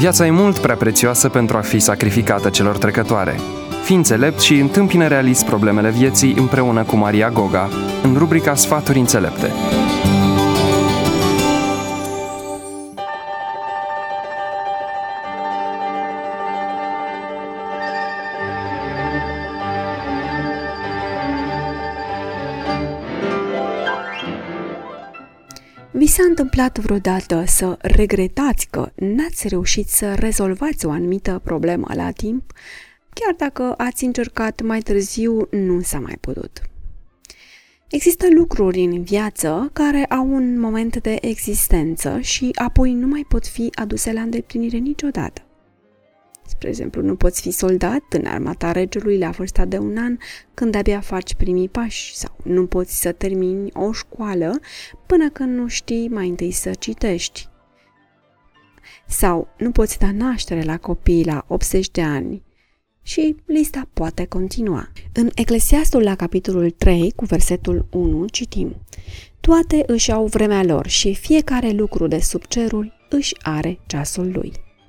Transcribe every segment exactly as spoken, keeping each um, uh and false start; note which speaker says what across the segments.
Speaker 1: Viața e mult prea prețioasă pentru a fi sacrificată celor trecătoare. Fii înțelept și întâmpină realist problemele vieții împreună cu Maria Goga, în rubrica Sfaturi înțelepte.
Speaker 2: Vi s-a întâmplat vreodată să regretați că n-ați reușit să rezolvați o anumită problemă la timp, chiar dacă ați încercat mai târziu, nu s-a mai putut? Există lucruri în viață care au un moment de existență și apoi nu mai pot fi aduse la îndeplinire niciodată. Spre exemplu, nu poți fi soldat în armata regelui la vârsta de un an când abia faci primii pași, sau nu poți să termini o școală până când nu știi mai întâi să citești. Sau nu poți da naștere la copii la optzeci de ani. Și lista poate continua. În Eclesiastul la capitolul trei, cu versetul unu, citim: Toate își au vremea lor și fiecare lucru de sub cerul își are ceasul lui.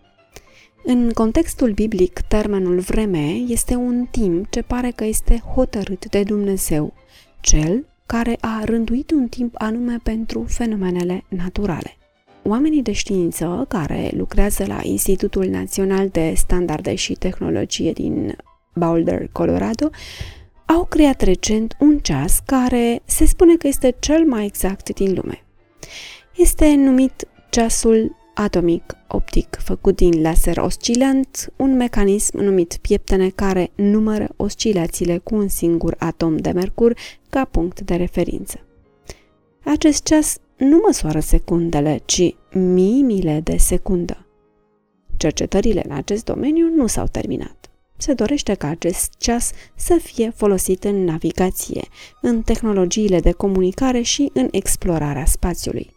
Speaker 2: În contextul biblic, termenul vreme este un timp ce pare că este hotărât de Dumnezeu, Cel care a rânduit un timp anume pentru fenomenele naturale. Oamenii de știință care lucrează la Institutul Național de Standarde și Tehnologie din Boulder, Colorado, au creat recent un ceas care se spune că este cel mai exact din lume. Este numit ceasul atomic optic, făcut din laser oscilant, un mecanism numit pieptene care numără oscilațiile cu un singur atom de mercur ca punct de referință. Acest ceas nu măsoară secundele, ci miimile de secundă. Cercetările în acest domeniu nu s-au terminat. Se dorește ca acest ceas să fie folosit în navigație, în tehnologiile de comunicare și în explorarea spațiului.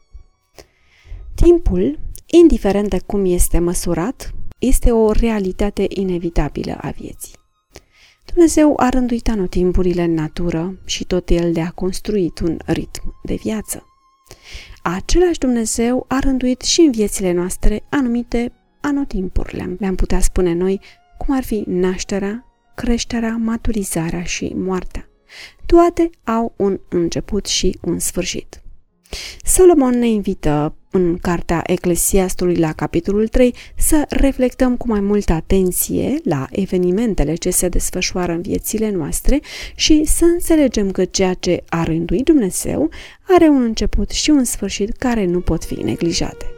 Speaker 2: Timpul, indiferent de cum este măsurat, este o realitate inevitabilă a vieții. Dumnezeu a rânduit anotimpurile în natură și tot El le-a construit un ritm de viață. Același Dumnezeu a rânduit și în viețile noastre anumite anotimpuri, le-am putea spune noi, cum ar fi nașterea, creșterea, maturizarea și moartea. Toate au un început și un sfârșit. Solomon ne invită în cartea Eclesiastului la capitolul trei să reflectăm cu mai multă atenție la evenimentele ce se desfășoară în viețile noastre și să înțelegem că ceea ce a rânduit Dumnezeu are un început și un sfârșit care nu pot fi neglijate.